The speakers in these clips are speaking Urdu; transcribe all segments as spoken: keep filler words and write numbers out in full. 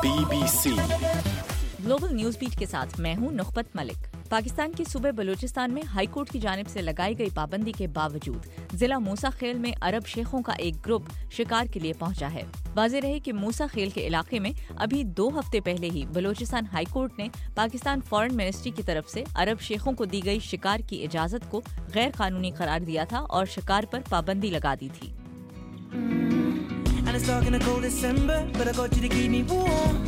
Be B C global news beat کے ساتھ میں ہوں نخبت ملک۔ پاکستان کے صوبے بلوچستان میں ہائی کورٹ کی جانب سے لگائی گئی پابندی کے باوجود ضلع موسیٰ خیل میں عرب شیخوں کا ایک گروپ شکار کے لیے پہنچا ہے۔ واضح رہے کہ موسیٰ خیل کے علاقے میں ابھی دو ہفتے پہلے ہی بلوچستان ہائی کورٹ نے پاکستان فارن منسٹری کی طرف سے عرب شیخوں کو دی گئی شکار کی اجازت کو غیر قانونی قرار دیا تھا اور شکار پر پابندی لگا دی تھی۔ And it's dark in a cold December, but I got you to keep me warm.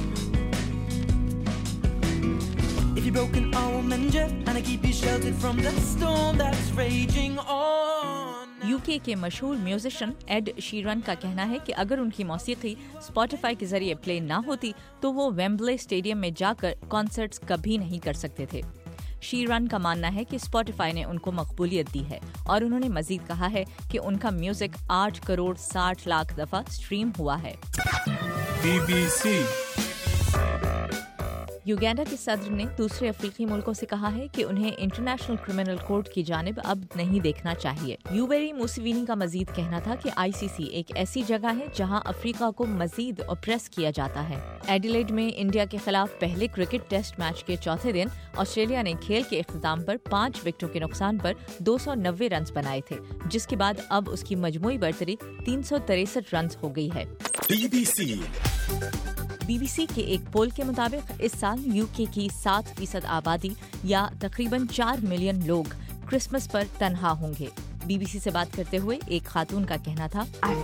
If you're broken, I will mend you, and I keep you sheltered from the storm that's raging on. U K کے مشہور میوزیشین ایڈ شیرن کا کہنا ہے کہ اگر ان کی موسیقی اسپاٹیفائی کے ذریعے پلے نہ ہوتی تو وہ ویمبلے اسٹیڈیم میں جا کر کانسرٹس کبھی نہیں کر سکتے تھے۔ شیرن کا ماننا ہے کہ اسپاٹیفائی نے ان کو مقبولیت دی ہے اور انہوں نے مزید کہا ہے کہ ان کا میوزک آٹھ کروڑ ساٹھ لاکھ دفعہ اسٹریم ہوا ہے۔ بی بی سی یوگینڈا کے صدر نے دوسرے افریقی ملکوں سے کہا ہے کہ انہیں انٹرنیشنل کرمنل کورٹ کی جانب اب نہیں دیکھنا چاہیے۔ یوویری موسیوینی کا مزید کہنا تھا کہ آئی سی سی ایک ایسی جگہ ہے جہاں افریقہ کو مزید اوپریس کیا جاتا ہے۔ ایڈیلیڈ میں انڈیا کے خلاف پہلے کرکٹ ٹیسٹ میچ کے چوتھے دن آسٹریلیا نے کھیل کے اختتام پر پانچ وکٹوں کے نقصان پر دو سو نوے رنز بنائے تھے، جس کے بعد اب اس کی مجموعی برتری تین سو تریسٹھ رنز ہو گئی ہے۔ B B C B B C کے ایک پول کے مطابق اس سال یو کے کی سات فیصد آبادی یا تقریباً چار ملین لوگ کرسمس پر تنہا ہوں گے۔ بی بی سی سے بات کرتے ہوئے ایک خاتون کا کہنا تھا،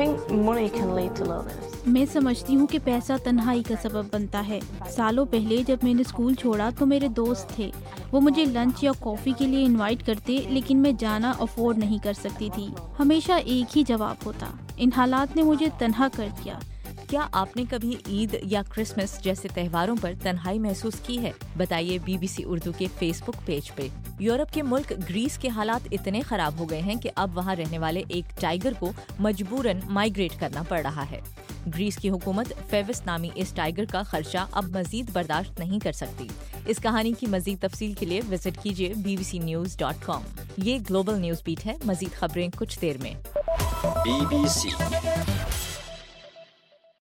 میں سمجھتی ہوں کہ پیسہ تنہائی کا سبب بنتا ہے۔ سالوں پہلے جب میں نے اسکول چھوڑا تو میرے دوست تھے، وہ مجھے لنچ یا کافی کے لیے انوائٹ کرتے، لیکن میں جانا افورڈ نہیں کر سکتی تھی۔ ہمیشہ ایک ہی جواب ہوتا، ان حالات نے مجھے تنہا کر دیا۔ کیا آپ نے کبھی عید یا کرسمس جیسے تہواروں پر تنہائی محسوس کی ہے؟ بتائیے بی بی سی اردو کے فیس بک پیج پہ۔ یورپ کے ملک گریس کے حالات اتنے خراب ہو گئے ہیں کہ اب وہاں رہنے والے ایک ٹائیگر کو مجبوراً مائیگریٹ کرنا پڑ رہا ہے۔ گریس کی حکومت فیوس نامی اس ٹائیگر کا خرچہ اب مزید برداشت نہیں کر سکتی۔ اس کہانی کی مزید تفصیل کے لیے وزٹ کیجیے B B C news dot com. یہ گلوبل نیوز بیٹ ہے، مزید خبریں کچھ دیر میں۔ Be B C